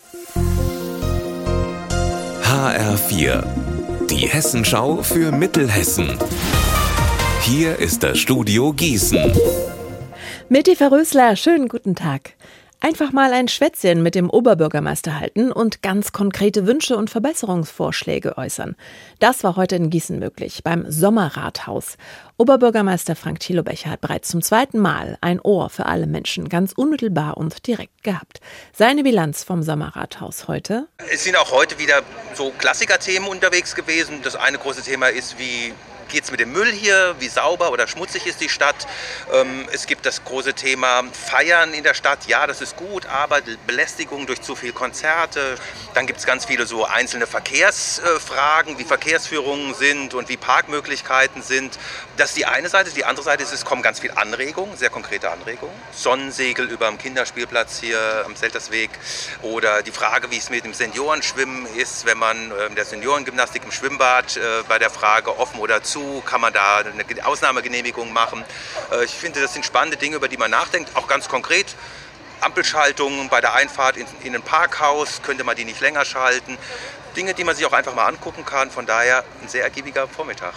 HR4, die Hessenschau für Mittelhessen. Hier ist das Studio Gießen. Mit Eva Rösler, schönen guten Tag. Einfach mal ein Schwätzchen mit dem Oberbürgermeister halten und ganz konkrete Wünsche und Verbesserungsvorschläge äußern. Das war heute in Gießen möglich, beim Sommerrathaus. Oberbürgermeister Frank Thielebecher hat bereits zum zweiten Mal ein Ohr für alle Menschen ganz unmittelbar und direkt gehabt. Seine Bilanz vom Sommerrathaus heute? Es sind auch heute wieder so Klassikerthemen unterwegs gewesen. Das eine große Thema ist, wie geht es mit dem Müll hier? Wie sauber oder schmutzig ist die Stadt? Es gibt das große Thema Feiern in der Stadt. Ja, das ist gut, aber Belästigung durch zu viele Konzerte. Dann gibt es ganz viele so einzelne Verkehrsfragen, wie Verkehrsführungen sind und wie Parkmöglichkeiten sind. Das ist die eine Seite. Die andere Seite ist, es kommen ganz viele Anregungen, sehr konkrete Anregungen. Sonnensegel über dem Kinderspielplatz hier am Seltersweg oder die Frage, wie es mit dem Seniorenschwimmen ist, wenn man der Seniorengymnastik im Schwimmbad bei der Frage offen oder zu, kann man da eine Ausnahmegenehmigung machen. Ich finde, das sind spannende Dinge, über die man nachdenkt, auch ganz konkret. Ampelschaltungen bei der Einfahrt in ein Parkhaus, könnte man die nicht länger schalten. Dinge, die man sich auch einfach mal angucken kann. Von daher ein sehr ergiebiger Vormittag.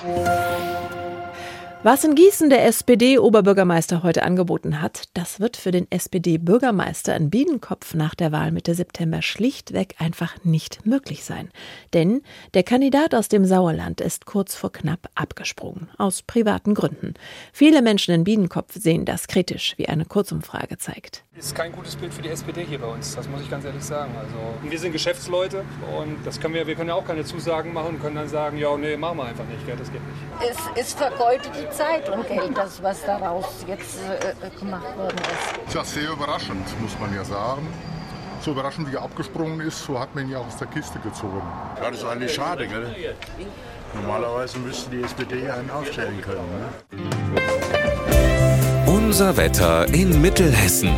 Was in Gießen der SPD-Oberbürgermeister heute angeboten hat, das wird für den SPD-Bürgermeister in Biedenkopf nach der Wahl Mitte September schlichtweg einfach nicht möglich sein. Denn der Kandidat aus dem Sauerland ist kurz vor knapp abgesprungen, aus privaten Gründen. Viele Menschen in Biedenkopf sehen das kritisch, wie eine Kurzumfrage zeigt. Ist kein gutes Bild für die SPD hier bei uns, das muss ich ganz ehrlich sagen. Also, wir sind Geschäftsleute und wir können ja auch keine Zusagen machen und können dann sagen, ja, nee, machen wir einfach nicht, das geht nicht. Es ist vergeudete Zeit und Geld, das was daraus jetzt gemacht worden ist. Tja, sehr überraschend, muss man ja sagen. So überraschend wie er abgesprungen ist, so hat man ihn ja aus der Kiste gezogen. Ja, das ist eigentlich schade, gell? Normalerweise müsste die SPD einen aufstellen können. Ne? Unser Wetter in Mittelhessen.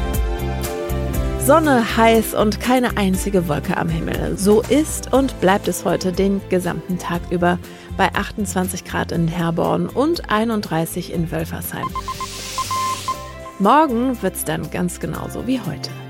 Sonne, heiß und keine einzige Wolke am Himmel. So ist und bleibt es heute den gesamten Tag über bei 28 Grad in Herborn und 31 in Wölfersheim. Morgen wird's dann ganz genauso wie heute.